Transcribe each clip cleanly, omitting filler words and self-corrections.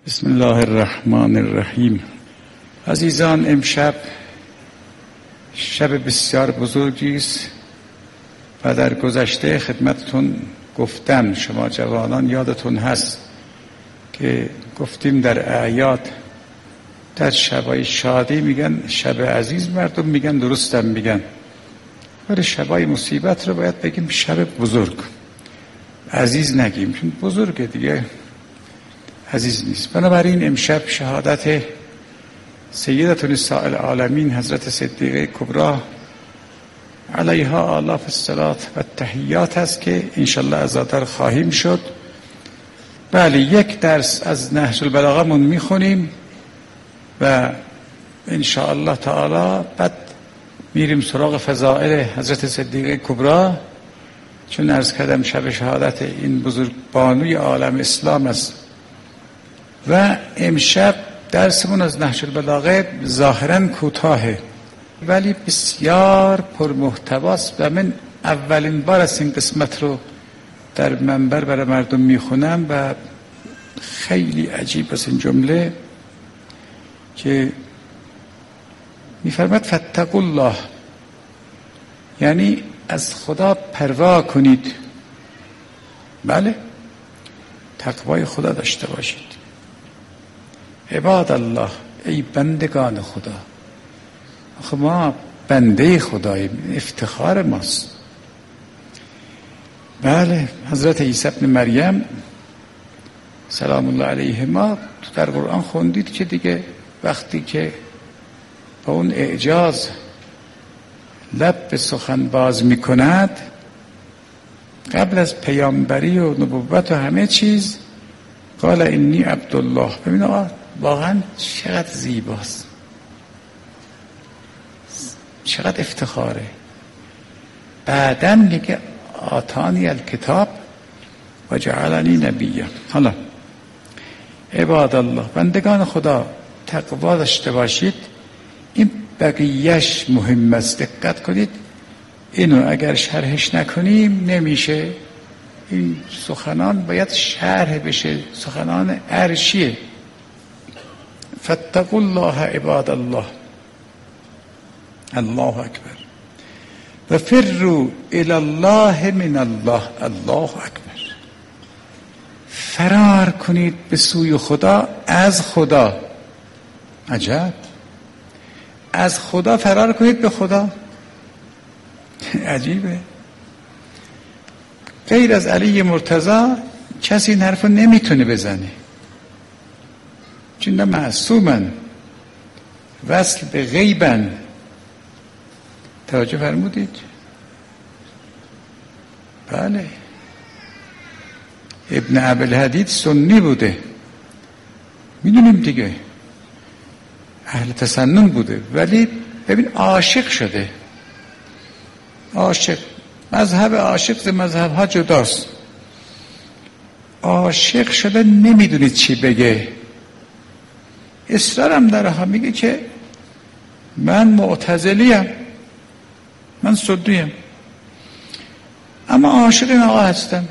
بسم الله الرحمن الرحیم. عزیزان، امشب شب بسیار بزرگی است و در گذشته خدمتتون گفتم، شما جوانان یادتون هست که گفتیم در اعیاد، در شبای شادی میگن شب عزیز، مردم میگن درستم میگن، ولی شبای مصیبت رو باید بگیم شب بزرگ، عزیز نگیم، چون بزرگ دیگه عزیز نیست. بنابراین امشب شهادت سیدة نساء العالمین حضرت صدیقه کبری علیها آلاف الصلوات و التحیات است که انشالله عزادار خواهیم شد. بله، یک درس از نهج البلاغه من میخونیم و انشاءالله تعالی بعد میریم سراغ فضائل حضرت صدیقه کبری، چون عرض کردم شب شهادت این بزرگ بانوی عالم اسلام است. و امشب درسمون از نهج البلاغه ظاهراً کوتاهه ولی بسیار پرمحتواست و من اولین بار است این قسمت رو در منبر برای مردم میخونم و خیلی عجیب است این جمله که میفرماد فاتقوا الله، یعنی از خدا پروا کنید. بله، تقوای خدا داشته باشید. عباد الله، ای بندگان خدا. آخه ما بنده خداییم، افتخار ماست. بله، حضرت عیسی ابن مریم سلام الله علیه ما در قرآن خوندید که دیگه وقتی که با اون اعجاز لب به سخن باز می کند، قبل از پیامبری و نبوت و همه چیز قال انی عبدالله. ببین آقا، واقعا چقدر زیباست، چقدر افتخاره. بعداً میگه آتانی الکتاب و جعلنی نبیا. حالا عباد الله، بندگان خدا، تقوا داشته باشید. این بقیهش مهم است، دقت کنید. اینو اگر شرحش نکنیم نمیشه. این سخنان باید شرح بشه، سخنان عرشیه. فاتقوا الله عباد الله، الله اکبر، و فروا الی الله من الله، الله اکبر. فرار کنید به سوی خدا از خدا. عجب، از خدا فرار کنید به خدا. عجیبه. غیر از علی مرتضی کسی این حرفو نمیتونه بزنه، چون معصومن، وصل به غیبن. توجه فرمودید؟ بله، ابن ابوالحدید سنی بوده، میدونیم دیگه، اهل تسنن بوده، ولی ببین عاشق شده. عاشق، مذهب عاشق ز مذهب ها جداست. عاشق شده، نمیدونید چی بگه. اصرارم داره، میگه که من معتزلیم، من سدیم، اما عاشق این آقا هستم.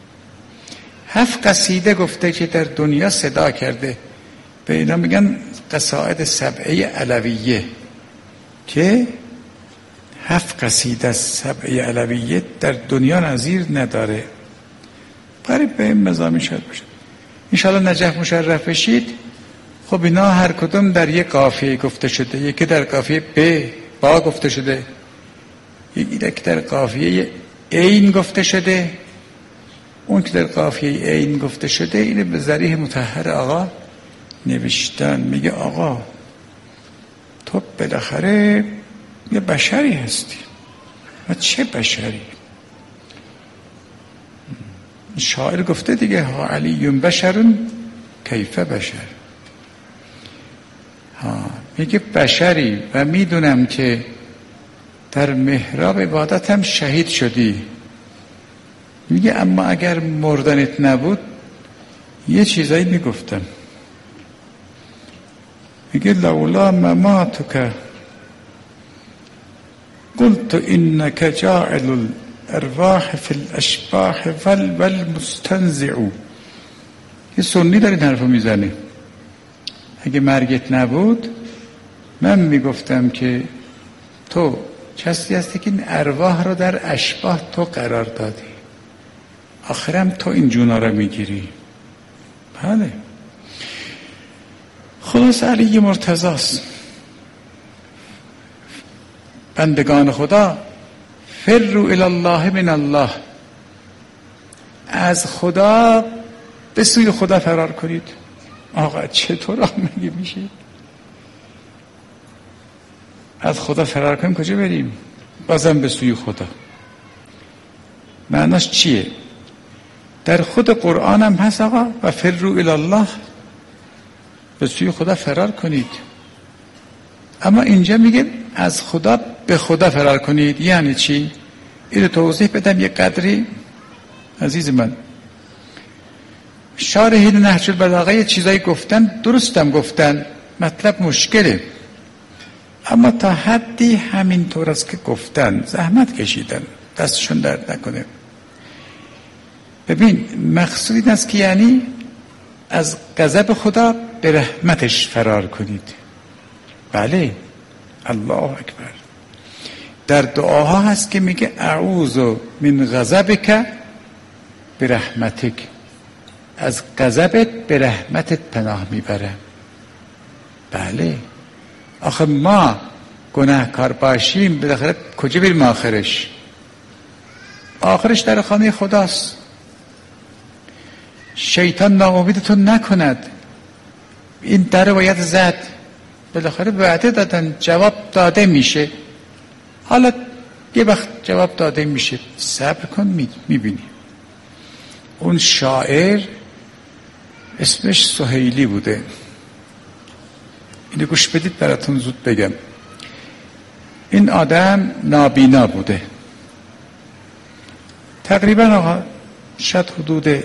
7 قصیده گفته که در دنیا صدا کرده، به اینا میگن قصائد سبعه علویه، که 7 قصیده سبعه علویه در دنیا نظیر نداره. قریب به این مضامین شاید باشه. انشاءالله نجف مشرف بشید. خب اینا هر کدوم در یک قافیه گفته شده، یکی در قافیه با گفته شده، یکی در قافیه عین گفته شده، اون که در قافیه عین گفته شده اینه به ذریح مطهر آقا نوشتن. میگه آقا تو بالاخره یه بشری هستی. و چه بشری؟ شاعر گفته دیگه ها علی بشرون کیف بشر. میگه بشری و میدونم که در محراب عبادت هم شهید شدی. میگه اما اگر مردنت نبود یه چیزایی میگفتم. میگه لولا مماتک قلت انك جاعل الارواح في الاشباح والمستنزع. یه سنی داره این حرفو میزنه. اگه مرگت نبود من میگفتم که تو کسی هستی که این ارواح رو در اشباح تو قرار دادی، آخرم تو این جونا رو میگیری. بله. خلاص علی مرتضاست. بندگان خدا فروا الی الله من الله، از خدا به سوی خدا فرار کنید. آقا چطور مگه میشه؟ از خدا فرار کنیم کجا بریم؟ بازم به سوی خدا. معناش چیه؟ در خود قرآن هم هست آقا و فروا الی الله، به سوی خدا فرار کنید. اما اینجا میگه از خدا به خدا فرار کنید. یعنی چی؟ اینو توضیح بدم یک قدری عزیز من. شارحین نهج البلاغه یه چیزایی گفتن، درستم گفتن، مطلب مشکله، اما تا حدی همینطور است که گفتن، زحمت کشیدن، دستشون درد نکنه. ببین مقصود این است که یعنی از غضب خدا به رحمتش فرار کنید. بله، الله اکبر. در دعاها هست که میگه اعوذ من غضبک برحمتک، از غضبت به رحمتت پناه میبرم. بله، آخه ما گناهکار باشیم بالاخره کجا بریم؟ آخرش در خانه خداست. شیطان ناامیدتون نکند. این در باید زد، بالاخره وعده دادن، جواب داده میشه. حالا یه وقت جواب داده میشه، صبر کن میبینی. اون شاعر اسمش سهیلی بوده، اینو گوش بدید براتون زود بگم. این آدم نابینا بوده تقریبا آقا، شاید حدود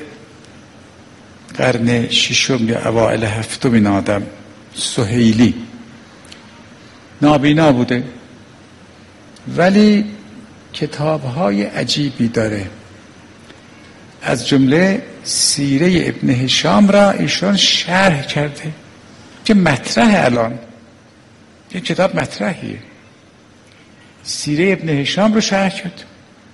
قرن ششم یا اوائل هفتم. این آدم سهیلی نابینا بوده ولی کتاب‌های عجیبی داره. از جمله سیره ابن هشام را ایشان شرح کرده که مطرح، الان یه کتاب مطرحیه. سیره ابن هشام رو شرح کرد.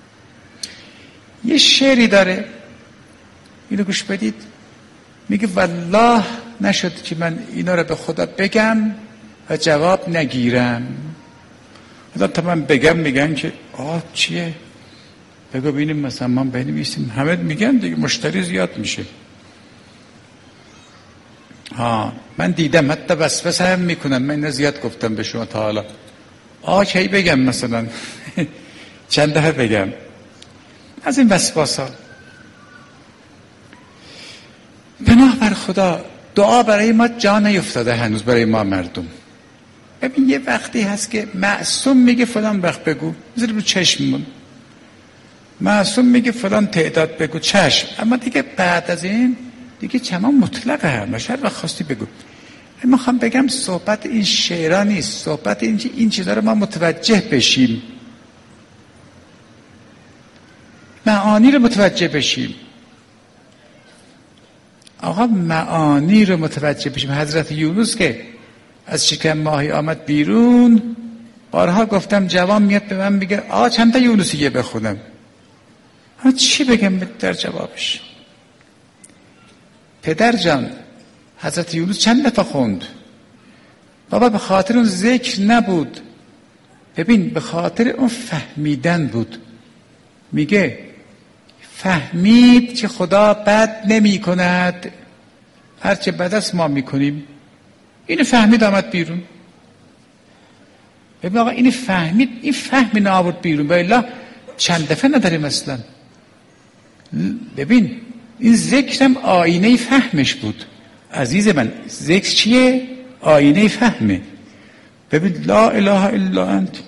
یه شعری داره، اینو گوش بدید. میگه والله نشد که من اینا رو به خدا بگم و جواب نگیرم. تا من بگم میگن که چیه؟ بگو ببینیم مثلا ما بنویسیم. همه میگن دیگه، مشتری زیاد میشه. من دیدم حتی وسوسه هم میکنن. من اینا زیاد گفتم به شما تا حالا. کی بگم مثلا چند دفعه بگم از این وسواسا. پناه بر خدا. دعا برای ما جا نیفتاده هنوز، برای ما مردم. ببین یه وقتی هست که معصوم میگه فلان وقت بگو، زیر رو چشممون. معصوم میگه فلان تعداد بگو، چشم. اما دیگه بعد از این دیگه چما مطلقه، همش هر وقت خواستی بگو. من میخوام بگم صحبت این شعرها نیست، صحبت این چیزا رو ما متوجه بشیم، معانی رو متوجه بشیم. آقا معانی رو متوجه بشیم. حضرت یونس که از شکم ماهی آمد بیرون، بارها گفتم جوان میاد به من میگه چند تا یونسیه بخونم. چی بگم در جوابش؟ پدر جان حضرت یونس چند دفعه خوند؟ بابا به خاطر اون ذکر نبود، ببین به خاطر اون فهمیدن بود. میگه فهمید که خدا بد نمی کند، هرچه بد است ما میکنیم. اینو فهمید آمد بیرون. ببین آقا اینو فهمید، این فهمی نآورد بیرون، والا چند دفعه نداریم اصلا. ببین این ذکرم آینه فهمش بود. عزیز من ذکر چیه؟ آینه فهمه. ببین لا اله الا انت،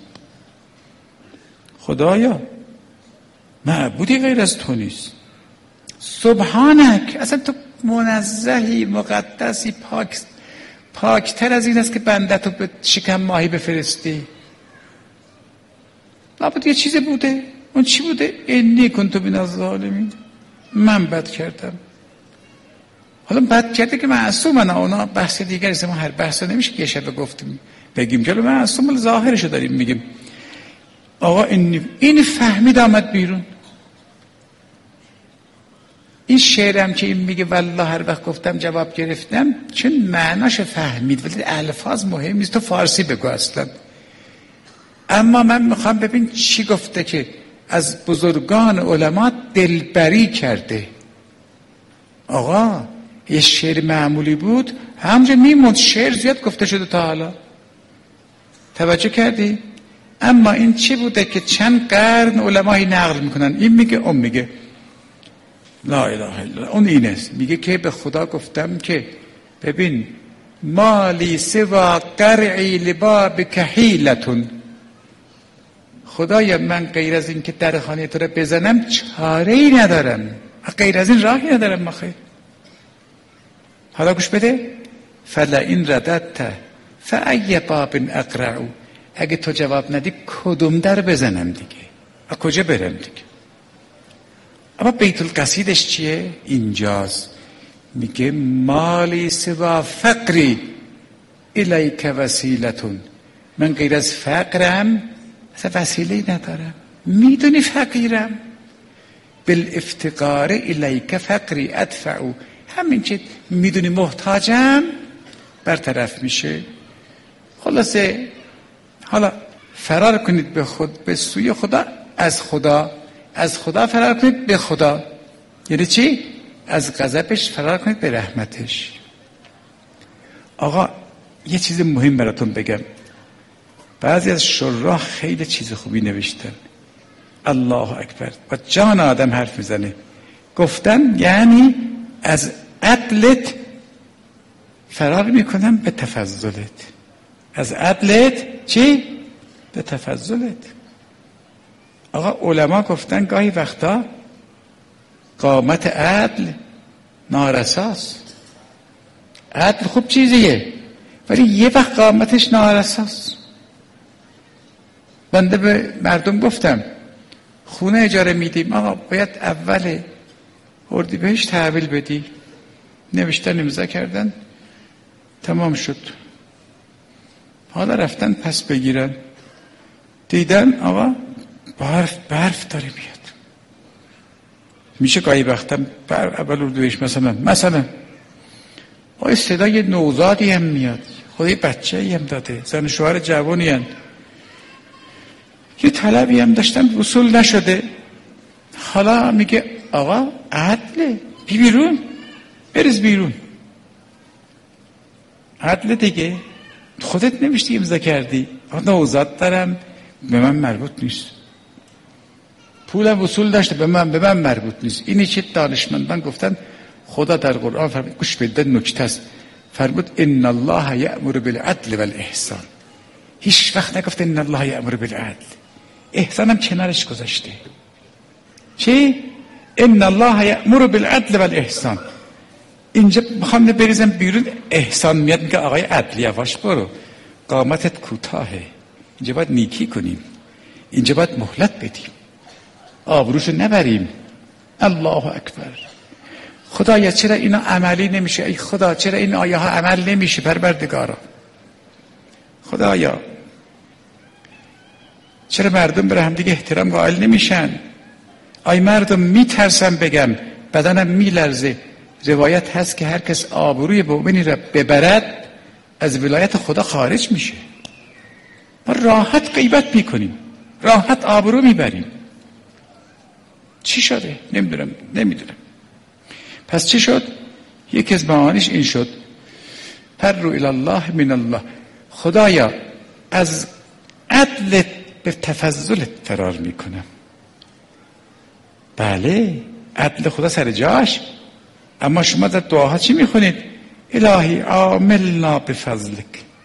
خدایا معبودی غیر از تو نیست. سبحانک، اصلا تو منزهی، مقدسی، پاکتر از این است که بنده تو به شکم ماهی بفرستی. لابد یه چیزی بوده. اون چی بوده؟ انی کنت من الظالمین، من بد کردم. حالا بعد کرده که معصومن، اونا بحث دیگری است، ما هر بحثا نمیشه که شب گفتیم بگیم جلو معصوم، ظاهرشو داریم میگیم. آقا این فهمید آمد بیرون. این شعرم که این میگه والله هر وقت گفتم جواب گرفتم، چون معناش فهمید، ولی الفاظ مهم نیست، تو فارسی بگو اصلا. اما من میخوام ببین چی گفته که از بزرگان علما دلبری کرده. آقا یه شعر معمولی بود همونجا میموند، شعر زیاد گفته شده تا حالا، توجه کردی؟ اما این چی بوده که چند قرن علمایی نقل میکنن، این میگه اون میگه، لا اله الا الله. اون اینه میگه که به خدا گفتم که ببین مالی سوا قرعی لباب کحیلتون، خدایا من غیر از این که در خانه تو رو بزنم چاره ای ندارم، غیر از این راهی ندارم مخیر. حالا گوش بده، فلا این رددت فای باب اقرعو، اگه تو جواب ندی کدوم در بزنم دیگه، از کجا برم دیگه. اما بیت القصیدش چیه؟ اینجاست، میگه مالی سوا فقری الیک وسیلتون، من غیر از فقرم اصلا وسیله‌ای ندارم، میدونی فقیرم، بالافتقار الیک فقری ادفعو، همین که میدونی محتاجم برطرف میشه. خلاصه حالا فرار کنید به سوی خدا، از خدا فرار کنید به خدا. یعنی چی؟ از غضبش فرار کنید به رحمتش. آقا یه چیز مهم براتون بگم، بعضی از شراح خیلی چیز خوبی نوشتن، الله اکبر، با جان آدم حرف میزنه. گفتن یعنی از عدلت فرار میکنم به تفضلت. از عدلت چی؟ به تفضلت. آقا علما گفتن گاهی وقتا قامت عدل نارساست. عدل خوب چیزیه ولی یه وقت قامتش نارساست. بنده به مردم گفتم خونه اجاره میدیم، آقا باید اول اردیبهشت تحویل بدی. نوشتن امضا کردن، تمام شد. حالا رفتن پس بگیرن، دیدن آقا برف داره میاد. میشه گاهی وقتا اول اردیبهشت مثلا آقا صدای نوزادی هم میاد، خودی بچه‌ای هم داده، زن شوهر جوانی هم، یه طلبی هم داشتن وصول نشده. حالا میگه آقا عدله، بیرون بریز بیرون. عدل دیگه، خودت نوشتی امضا کردی، نوزاد دارم به من مربوط نیست، پولم وصول داشته به من مربوط نیست. اینی که دانشمندان گفتن خدا در قرآن فرمود، گوش بدید نکته است، فرمود ان الله یأمر بالعدل والاحسان. هیچ وقت نگفت ان الله یأمر بالعدل، احسانم کنارش گذاشته. چی؟ ان الله یأمر بالعدل والاحسان. اینجا میخوام بریزم بیرون، احسان میاد میگه آقای عدل یواش برو، قامتت کوتاهه، اینجا باید نیکی کنیم، اینجا باید مهلت بدیم، آبروشو نبریم. الله اکبر. خدایا چرا اینا عملی نمیشه؟ ای خدا چرا این آیه ها عمل نمیشه؟ پروردگارا خدایا چرا مردم بر هم دیگه احترام قائل نمیشن؟ آی مردم میترسم بگم، بدنم میلرزه. روایت هست که هر کس آبروی مؤمنی را ببرد از ولایت خدا خارج میشه. ما راحت غیبت میکنیم، راحت آبرو میبریم. چی شده؟ نمیدونم. پس چی شد؟ یکی از معانیش این شد، فروا الی الله من الله، خدایا از عدلت به تفضلت فرار میکنم. بله عدل خدا سر جاش، اما شما در دعاها چی میخونید؟ الهی عاملنا بفضلک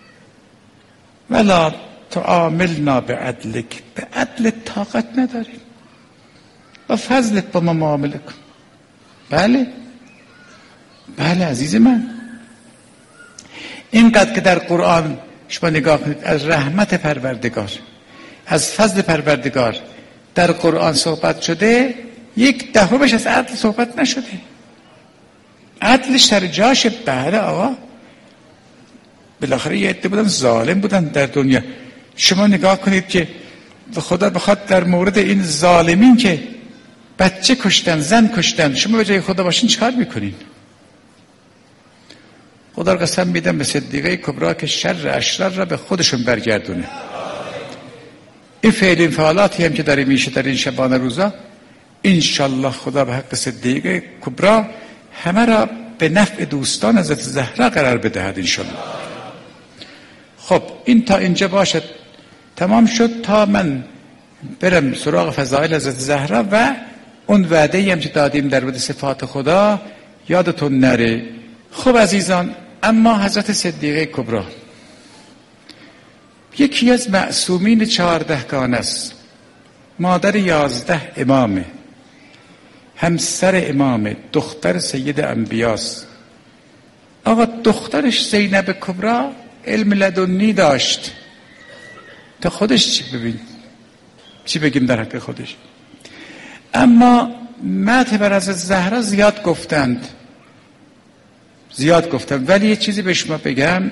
ولا تعاملنا بعدلک. به عدل طاقت نداریم، با فضلت با ما معامله کن. بله عزیز من، اینقدر که در قرآن شما نگاه کنید از رحمت پروردگار، از فضل پروردگار در قرآن صحبت شده، 1/10 از عدل صحبت نشده. عدلش سر جاشه. بله آقا، بالاخره یه عده بودن ظالم بودن در دنیا. شما نگاه کنید که خدا بخواد در مورد این ظالمین که بچه کشتن، زن کشتن، شما به جای خدا باشین چیکار میکنین؟ خدا رو قسم میدم به صدیقه کبرا که شر اشرار را به خودشون برگردونه. این فعل فعالاتی هم که داره میشه در این شبانه روزا، انشالله خدا به حق صدیقه کبرا همه را به نفع دوستان حضرت زهرا قرار بدهد انشالله. خب این تا اینجا باشد، تمام شد تا من برم سراغ فضائل حضرت زهرا و اون وعده هم که دادیم در مورد صفات خدا یادتون نره. خب عزیزان، اما حضرت صدیقه کبرا یکی از معصومین 14 گانه است، مادر 11 امامه، همسر امامه، دختر سید انبیاست. آقا دخترش زینب کبرا علم لدنی داشت. تا خودش چی ببین، چی بگیم در حق خودش. اما مدح بر حضرت زهرا زیاد گفتند، ولی یه چیزی به شما بگم.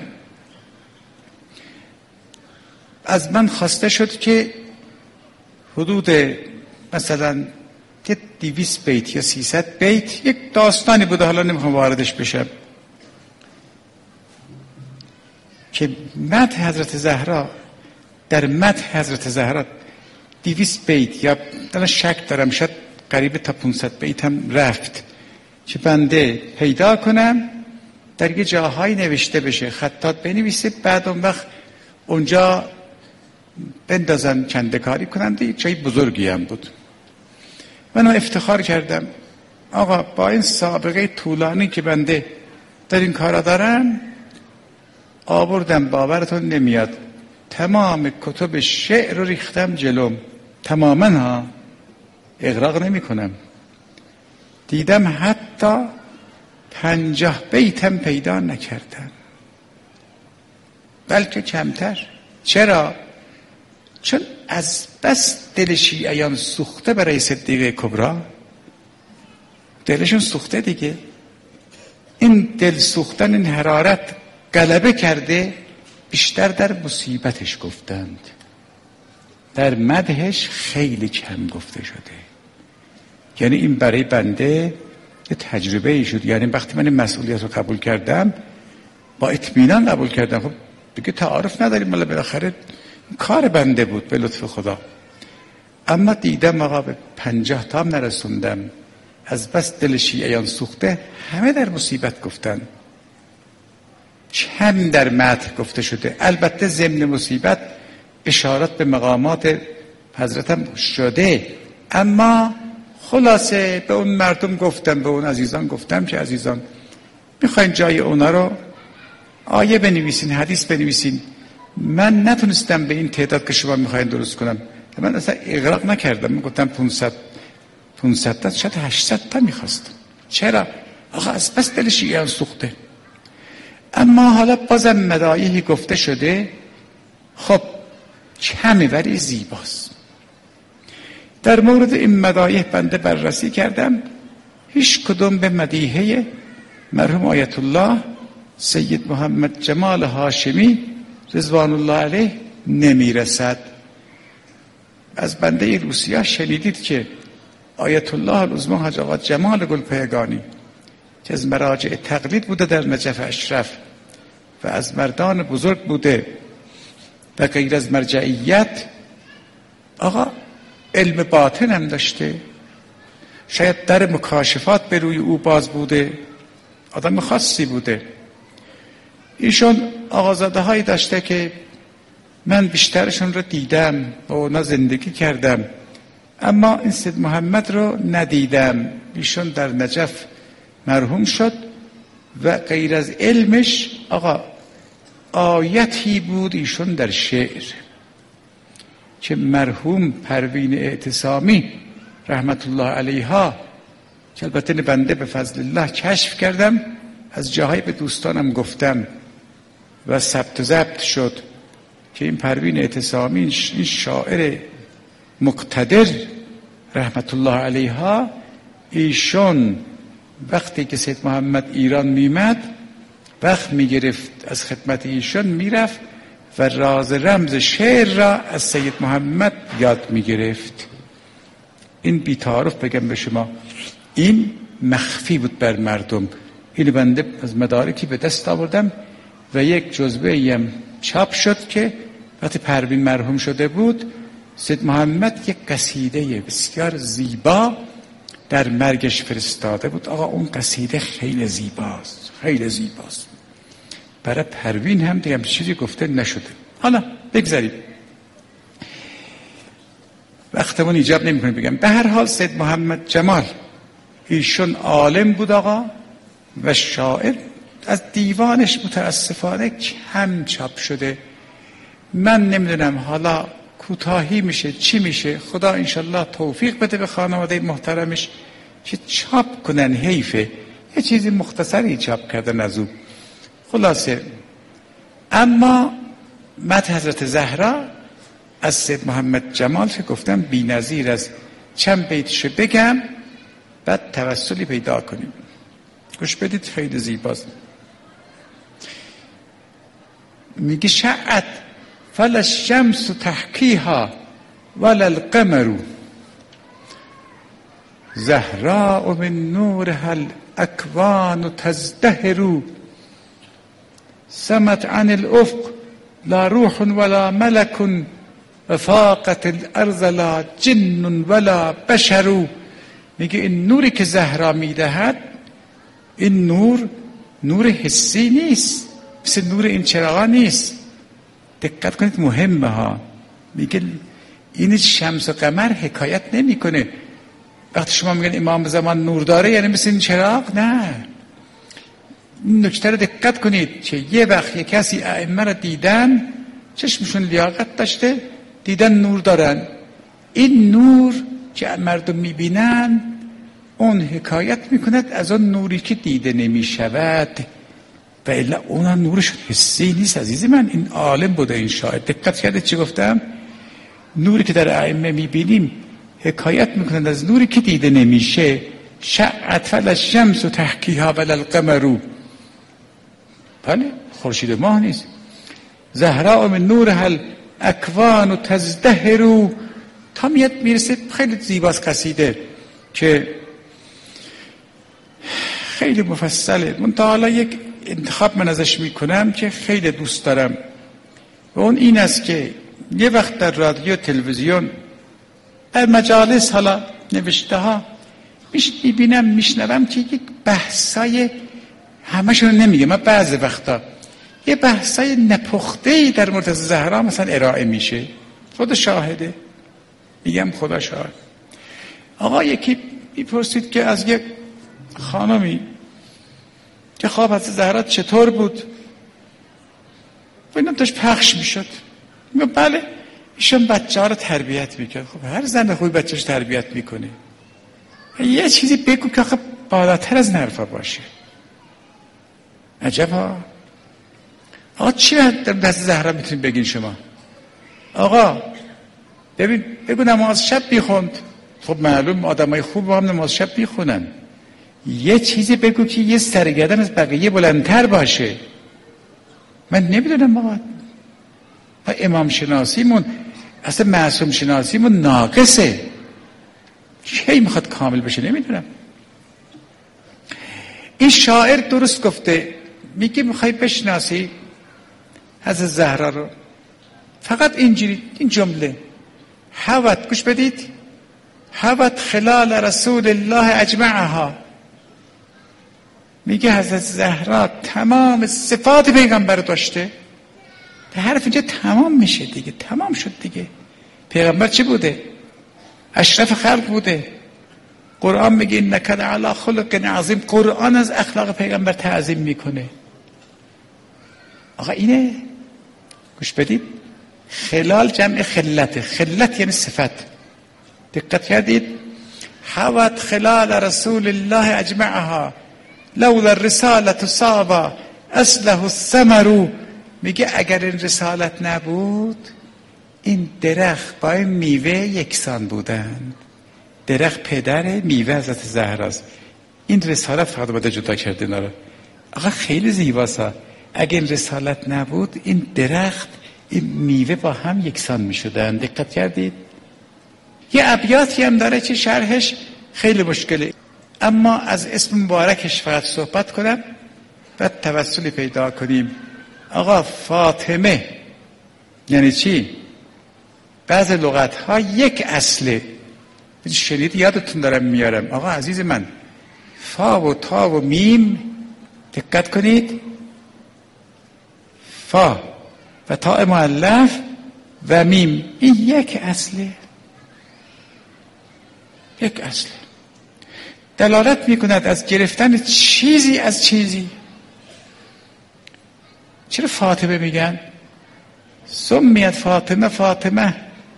از من خواسته شد که حدود مثلا 200 بیت یا 300 بیت، یک داستانی بوده، حالا نمیخوام واردش بشم، که مدح حضرت زهرا، در مدح حضرت زهرا 200 بیت یا در شک دارم شاید قریب تا 500 بیت هم رفت، که بنده پیدا کنم در یه جاهایی نوشته بشه، خطات بنویسه، بعد اون وقت اونجا بندازن چنده کاری کنند. یک جای بزرگی هم بود. من افتخار کردم آقا با این سابقه طولانی که بنده در این کارا دارم، آوردم، باورتون نمیاد، تمام کتب شعر رو ریختم جلوم، تماما ها، اغراق نمی کنم. دیدم حتی 50 بیتم پیدا نکردم، بلکه کمتر. چرا؟ چون از بس دل شیعیان سوخته برای صدیقه کبرا، دلشون سوخته دیگه. این دل سوختن، این حرارت غلبه کرده، بیشتر در مصیبتش گفتند، در مدحش خیلی کم گفته شده. یعنی این برای بنده یه تجربه ای شد. یعنی وقتی من این مسئولیت رو قبول کردم، با اطمینان قبول کردم. خب دیگه تعارف نداریم، ولی بالاخره کار بنده بود به لطف خدا. اما دیدم آقا به 50 تا هم نرسوندم، از بس دل شیعیان سوخته، همه در مصیبت گفتن، کم در مدح گفته شده. البته ضمن مصیبت اشارات به مقامات حضرتم شده، اما خلاصه به اون مردم گفتم، به اون عزیزان گفتم که عزیزان میخواین جای اونا رو آیه بنویسین، حدیث بنویسین. من نتونستم به این تعداد که شما میخواین درست کنم، من اصلا اغراق نکردم. من گفتم 500 تا، شاید 800 تا میخواستم. چرا؟ آقا از پس دل شیعیان سوخته. اما حالا بازم مدایحی گفته شده، خب کمی ولی زیباست. در مورد این مدایح بنده بررسی کردم، هیچ کدوم به مدیحه مرحوم آیت الله سید محمد جمال هاشمی رضوان الله علیه نمیرسد. از بنده روسیه شنیدید که آیت الله العظمی حاج آقا جمال گلپایگانی که از مراجع تقلید بوده در نجف اشرف و از مردان بزرگ بوده و غیر از مرجعیت، آقا علم باطن هم داشته، شاید در مکاشفات به روی او باز بوده، آدم خاصی بوده. ایشون آقازاده هایی داشته که من بیشترشون رو دیدم، با اونا زندگی کردم، اما این سید محمد رو ندیدم. ایشون در نجف مرحوم شد و غیر از علمش آقا آیتی بود ایشون در شعر که مرحوم پروین اعتصامی رحمت الله علیها، که البته بنده به فضل الله کشف کردم، از جاهای به دوستانم گفتم و ثبت و ضبط شد که این پروین اعتصامی، این شاعر مقتدر رحمت الله علیها، ایشون وقتی که سید محمد ایران میمد وقت میگرفت از خدمت ایشان میرفت و راز رمز شعر را از سید محمد یاد میگرفت. این بی‌تعارف بگم به شما، این مخفی بود بر مردم. این بنده از مدارکی به دست آوردم و یک جزوه‌ای هم چاپ شد که وقتی پروین مرحوم شده بود سید محمد یک قصیده بسیار زیبا در مرگش فرستاده بود. آقا اون قصیده خیلی زیباست، خیلی زیباست. برای پروین هم دیگه چیزی گفته نشده. حالا بگذاریم، وقتمون ایجاب نمی‌کنه بگم. به هر حال سید محمد جمال ایشون عالم بود آقا و شاعر. از دیوانش متاسفانه کم چاپ شده. من نمیدونم حالا کوتاهی میشه چی میشه. خدا انشالله توفیق بده به خانواده محترمش که چاپ کنن. حیفه یه چیزی مختصری چاپ کردن از او. خلاصه اما مدح حضرت زهرا از سید محمد جمال که گفتم بی‌نظیر است. چند بیتشو بگم بعد توسلی پیدا کنیم. گوش بدید، خیلی زیباست. میگه شعت فلا الشمس تحکیها ولا القمر زهراء من نورها الاکوان تزدهر سمت عن الافق لا روح ولا ملك وفاقت الارض لا جن ولا بشر. میگه این نوری که زهرا میدهد این نور حسی نیست، مثل نور این چراغا نیست. دقت کنید مهمه ها. میگه این شمس و قمر حکایت نمیکنه. وقتی شما میگن امام زمان نور داره یعنی مثل این چراغ، نه. این نکته رو دقت کنید که یه وقت یه کسی ائمه رو دیدن چشمشون لیاقت داشته، دیدن نور دارن. این نور که مردم میبینن اون حکایت میکند از اون نوری که دیده نمیشود و الا اون نورش حسی نیست. عزیزی من این عالم بوده این شاعر. دقت کرده چی گفتم؟ نوری که در ائمه میبینیم حکایت میکنند از نوری که دیده نمیشه. شعت فلا الشمس تحکیها ولا القمر. بله خورشید ماه نیست. زهراء من نورها الاکوان تزدهر. تا میرسه خیلی زیباست قصیده که خیلی مفصله. من تا حالا یک انتخاب من ازش میکنم که خیلی دوست دارم و اون این است که یه وقت در رادیو تلویزیون در مجالس حالا نوشته ها میبینم میشنوم که یک بحثای همشون نمیگه، من بعضی وقتا یه بحثای نپخته‌ای در مورد زهرا مثلا ارائه میشه. خدا شاهده، میگم خدا شاهد. آقا یکی میپرسید که از یک خانمی که خواب از زهرا چطور بود و اینا داشت پخش میشد. میگم بله ایشون بچه ها رو تربیت میکرد. خب هر زن خوبی بچهش تربیت میکنه. یه چیزی بگو که آخه بالاتر از نرفا باشه. عجبا. آقا چی در دست زهرا میتونید بگین شما؟ آقا ببین بگو نماز شب میخوند. خب معلوم آدمای خوب هم نماز شب میخونن. یه چیزی بگو که یه سرگردن از بقیه بلندتر باشه. من نمیدونم آقا امام شناسیمون اصلا معصوم شناسیمون ناقصه. کی میخواد کامل بشه نمیدونم. این شاعر درست گفته. میگه میخوای بشناسی از زهرا رو فقط اینجوری این جمله حوت، گوش بدید، حوت خلال رسول الله اجمعها. میگه حضرت زهرا تمام صفات پیغمبر داشته. به حرف اینجا تمام میشه دیگه، تمام شد دیگه. پیغمبر چی بوده؟ اشرف خلق بوده. قرآن میگه انک لعلی خلق عظیم. قرآن از اخلاق پیغمبر تعظیم میکنه. آقا اینه. گوش بدید، خلال جمع خلته. خلت یعنی صفت. دقت کردید؟ حوت خلال رسول الله اجمعها لولا الرسالة صابا اصله الثمر. میگه اگر این رسالت نبود این درخت با این میوه یکسان بودن. درخت پدر، میوه حضرت زهراست. این رسالت فقط باید جدا کرده اینا رو. آقا خیلی زیباست. اگه این رسالت نبود این درخت این میوه با هم یکسان میشدن. دقت کردید؟ یه ابیاتی هم داره که شرحش خیلی مشکله، اما از اسم مبارکش فقط صحبت کنم بعد توسلی پیدا کنیم. آقا فاطمه یعنی چی؟ بعض لغت ها یک اصله. شنید یادتون دارم میارم. آقا عزیز من، فا و تا و میم، دقت کنید، فا و تا مؤلف و میم، این یک اصله. یک اصله دلالت میکند از گرفتن چیزی از چیزی. چرا فاطمه میگن؟ سمیت فاطمه فاطمه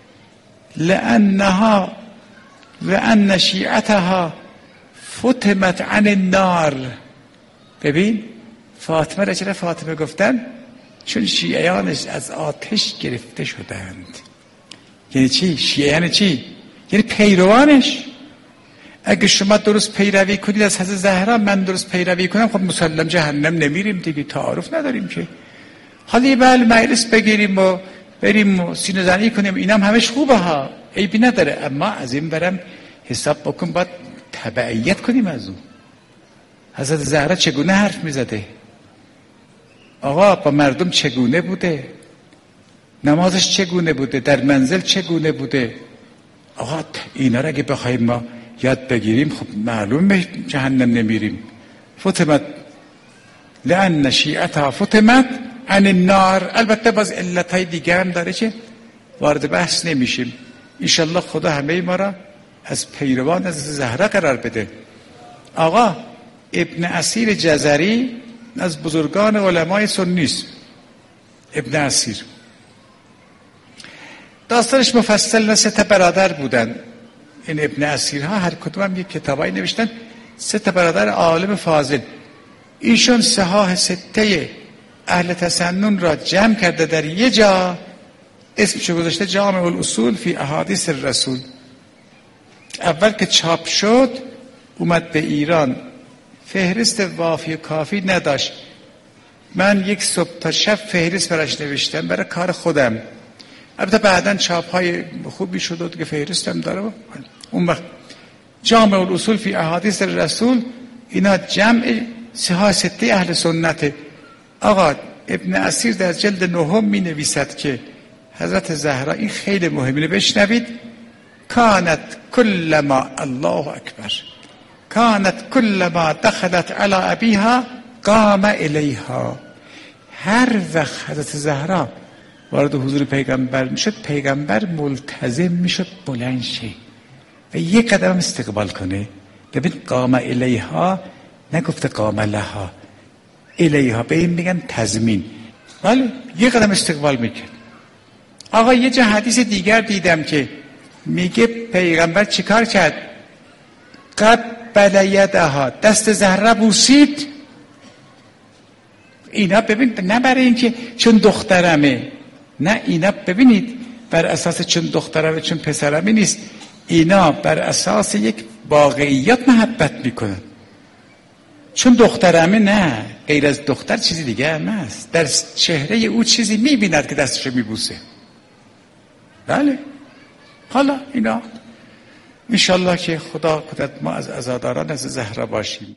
لأنها لأن شیعتها فتمت عن النار. ببین فاطمه را چرا فاطمه گفتن؟ چون شیعیانش از آتش گرفته شدند. یعنی چی؟ شیعه یعنی چی؟ یعنی پیروانش. اگه شما درست پیروی کنید از حضرت زهرا، من درست پیروی کنم، خب مسلم جهنم نمیریم دیگه، تعارف نداریم که. حالا یه مجلس بگیریم و بریم و سینه زنی کنیم، اینم همش خوبه ها، عیبی نداره، اما از این برم حساب بکن باید تبعیت کنیم از اون. حضرت زهرا چگونه حرف میزده؟ آقا با مردم چگونه بوده؟ نمازش چگونه بوده؟ در منزل چگونه بوده؟ آقا اینا را اگه بخوایم ما یاد بگیریم خب معلوم جهنم نمیریم. فتمت لأن شیعتها فتمت عن النار. البته باز علتهای دیگه هم داره که وارد بحث نمیشیم. انشالله خدا همه ما را از پیروان از زهرا قرار بده. آقا ابن اسیر جزری از بزرگان علمای سنی است. ابن اسیر داستانش مفصل، 3 برادر بودن. این ابن اسیرها هر کدوم هم یک کتابایی نوشتن. 3 برادر عالم فاضل. ایشون صحاح 6 اهل تسنن را جمع کرده در یه جا، اسمشو گذاشته جامع الاصول فی احادیث الرسول. اول که چاپ شد اومد به ایران، فهرست وافی و کافی نداشت. من یک صبح تا شب فهرست براش نوشتم برای کار خودم. البته بعداً چاپ‌های خوبی شد و دیگه فهرستم داره. اون وقت جامع الاصول فی احادیث الرسول اینا جمع صحاح 6 اهل سنت. آقا ابن اسیر در جلد 9 می نویسد که حضرت زهرا، این خیلی مهمه بشنوید، کانت کلما، الله اکبر، کانت کلما دخلت علی ابیها قام الیها. هر وقت حضرت زهرا وارد حضور پیغمبر میشد، پیغمبر ملتزم میشد بلند شه و یک قدم استقبال کنه. ببین قام الیها نگفته قام لها، الیها به این میگن تضمین. ولی یک قدم استقبال میکرد. آقا یه جا حدیث دیگر دیدم که میگه پیغمبر چیکار کرد؟ قبل یدها، دست زهرا بوسید. اینا ببین نه برای اینکه چون دخترمه، نه، اینا ببینید بر اساس چون دخترمه چون پسرمه نیست، اینا بر اساس یک واقعیت محبت میکنن. چون دخترمه نه، غیر از دختر چیزی دیگه هم هست. در چهره او چیزی میبیند که دستشو میبوسه. بله. حالا اینا انشالله که خدا کند ما از عزاداران از زهرا باشیم.